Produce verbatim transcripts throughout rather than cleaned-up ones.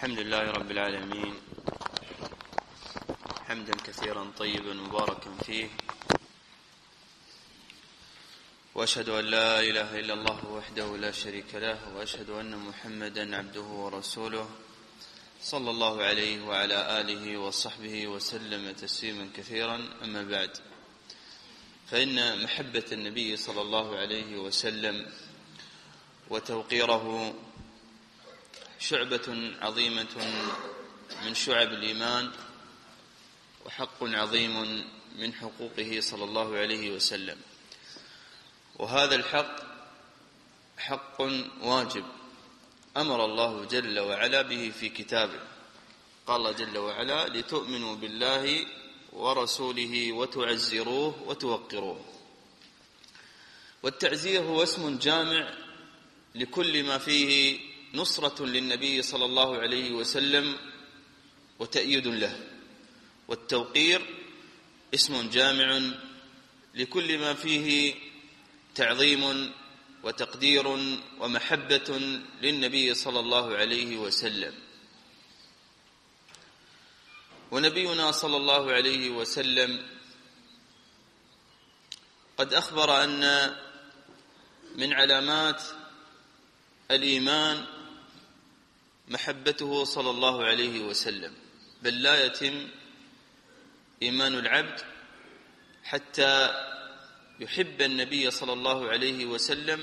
الحمد لله رب العالمين، حمدا كثيرا طيبا مباركا فيه، وأشهد أن لا إله إلا الله وحده لا شريك له، وأشهد أن محمدا عبده ورسوله صلى الله عليه وعلى آله وصحبه وسلم تسليما كثيرا. أما بعد، فإن محبة النبي صلى الله عليه وسلم وتوقيره شعبة عظيمة من شعب الإيمان، وحق عظيم من حقوقه صلى الله عليه وسلم. وهذا الحق حق واجب أمر الله جل وعلا به في كتابه. قال جل وعلا: لتؤمنوا بالله ورسوله وتعزروه وتوقروه. والتعزير هو اسم جامع لكل ما فيه نصرة للنبي صلى الله عليه وسلم وتأييد له، والتوقير اسم جامع لكل ما فيه تعظيم وتقدير ومحبة للنبي صلى الله عليه وسلم. ونبينا صلى الله عليه وسلم قد أخبر أن من علامات الإيمان محبته صلى الله عليه وسلم، بل لا يتم إيمان العبد حتى يحب النبي صلى الله عليه وسلم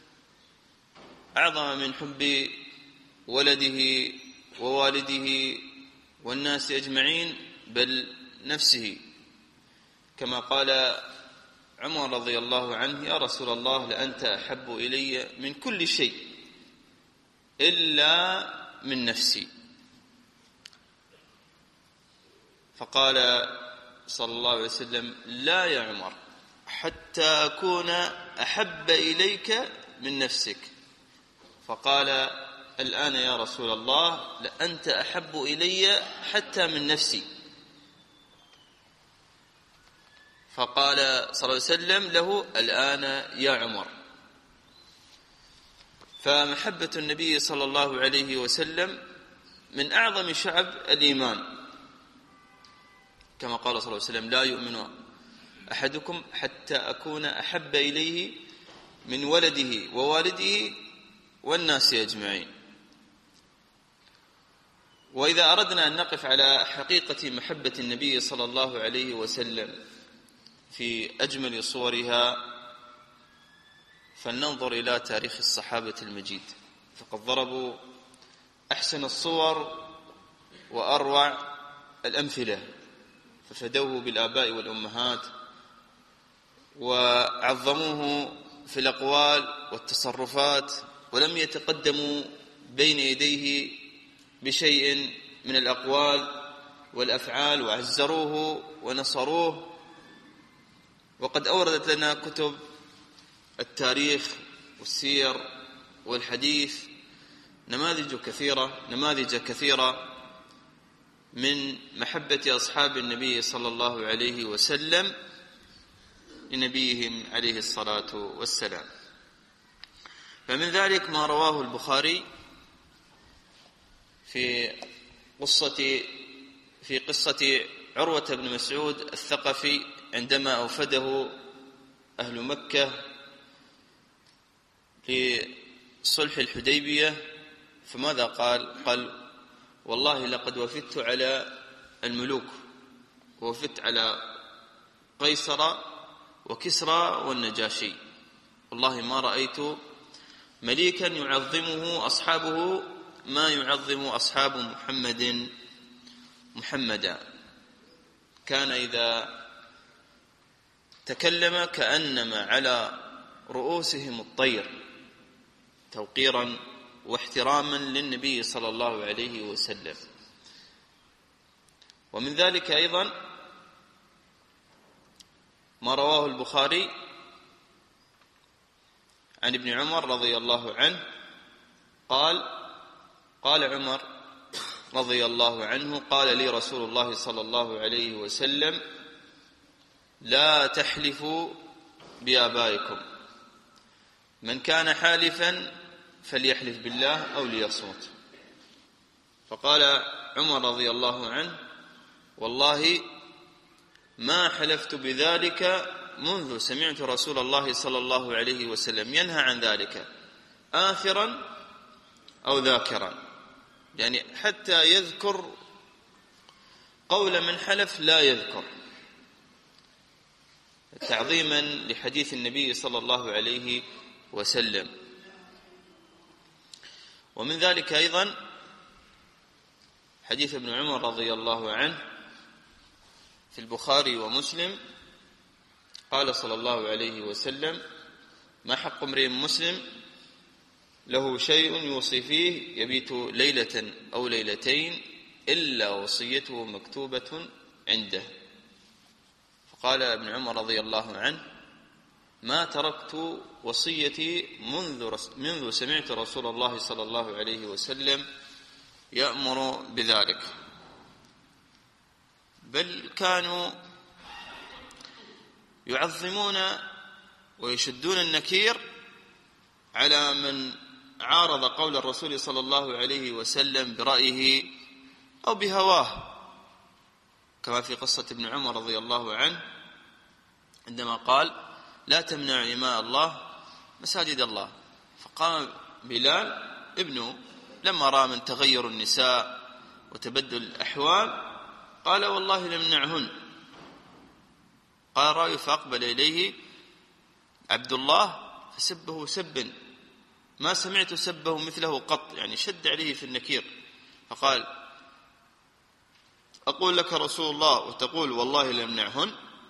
أعظم من حب ولده ووالده والناس أجمعين، بل نفسه، كما قال عمر رضي الله عنه: يا رسول الله، لأنت أحب إلي من كل شيء إلا من نفسي. فقال صلى الله عليه وسلم: لا يا عمر، حتى أكون أحب إليك من نفسك. فقال: الآن يا رسول الله، لأنت أحب إلي حتى من نفسي. فقال صلى الله عليه وسلم له: الآن يا عمر. فمحبة النبي صلى الله عليه وسلم من أعظم شعب الإيمان، كما قال صلى الله عليه وسلم: لا يؤمن أحدكم حتى أكون أحب إليه من ولده ووالده والناس أجمعين. وإذا أردنا أن نقف على حقيقة محبة النبي صلى الله عليه وسلم في أجمل صورها، فلننظر إلى تاريخ الصحابة المجيد، فقد ضربوا أحسن الصور وأروع الأمثلة، ففدوه بالآباء والأمهات، وعظموه في الأقوال والتصرفات، ولم يتقدموا بين يديه بشيء من الأقوال والأفعال، وعزروه ونصروه. وقد أوردت لنا كتب التاريخ والسير والحديث نماذج كثيرة نماذج كثيرة من محبة أصحاب النبي صلى الله عليه وسلم لنبيهم عليه الصلاة والسلام. فمن ذلك ما رواه البخاري في قصة في قصة عروة بن مسعود الثقفي عندما أوفده أهل مكة لصلح الحديبية. فماذا قال؟ قال: والله لقد وفدت على الملوك، ووفدت على قيصر وكسرى والنجاشي، والله ما رأيت مليكا يعظمه أصحابه ما يعظم أصحاب محمد محمدا. كان إذا تكلم كأنما على رؤوسهم الطير، توقيرا واحتراما للنبي صلى الله عليه وسلم. ومن ذلك أيضا ما رواه البخاري عن ابن عمر رضي الله عنه قال: قال عمر رضي الله عنه: قال لي رسول الله صلى الله عليه وسلم: لا تحلفوا بآبائكم، من كان حالفا فليحلف بالله أو ليصمت. فقال عمر رضي الله عنه: والله ما حلفت بذلك منذ سمعت رسول الله صلى الله عليه وسلم ينهى عن ذلك آثرا أو ذاكرا، يعني حتى يذكر قول من حلف لا يذكر، تعظيما لحديث النبي صلى الله عليه وسلم. ومن ذلك أيضا حديث ابن عمر رضي الله عنه في البخاري ومسلم، قال صلى الله عليه وسلم: ما حق امرئ مسلم له شيء يوصي فيه يبيت ليلة أو ليلتين إلا وصيته مكتوبة عنده. فقال ابن عمر رضي الله عنه: ما تركت وصيتي منذ, منذ سمعت رسول الله صلى الله عليه وسلم يأمر بذلك. بل كانوا يعظمون ويشدون النكير على من عارض قول الرسول صلى الله عليه وسلم برأيه أو بهواه، كما في قصة ابن عمر رضي الله عنه عندما قال: لا تمنع إماء الله مساجد الله. فقام بلال ابنه لما رأى من تغير النساء وتبدل الأحوال قال: والله لمنعهن. قال رأيه فأقبل إليه عبد الله فسبه سبا ما سمعت سبه مثله قط، يعني شد عليه في النكير. فقال: أقول لك رسول الله وتقول والله لمنعهن.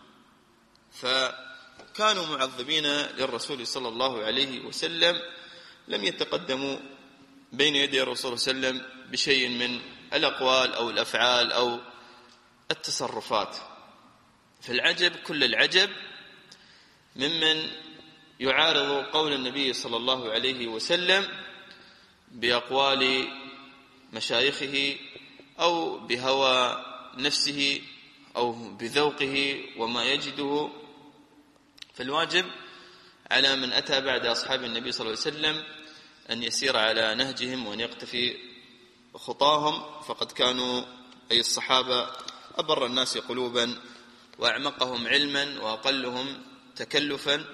فكانوا معظمين للرسول صلى الله عليه وسلم، لم يتقدموا بين يدي الرسول صلى الله عليه وسلم بشيء من الأقوال أو الأفعال أو التصرفات. فالعجب كل العجب ممن يعارض قول النبي صلى الله عليه وسلم بأقوال مشايخه أو بهوى نفسه أو بذوقه وما يجده. فالواجب على من أتى بعد أصحاب النبي صلى الله عليه وسلم أن يسير على نهجهم وأن يقتفي خطاهم، فقد كانوا أي الصحابة أبر الناس قلوبا وأعمقهم علما وأقلهم تكلفا،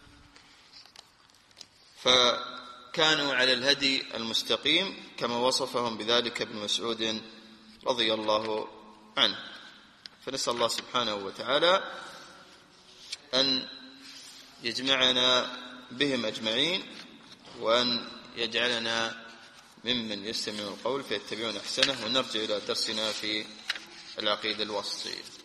فكانوا على الهدي المستقيم كما وصفهم بذلك ابن مسعود رضي الله عنه. فنسأل الله سبحانه وتعالى أن يجمعنا بهم أجمعين، وأن يجعلنا ممن يستمعون القول فيتبعون أحسنه. ونرجع إلى درسنا في العقيدة الواسطية.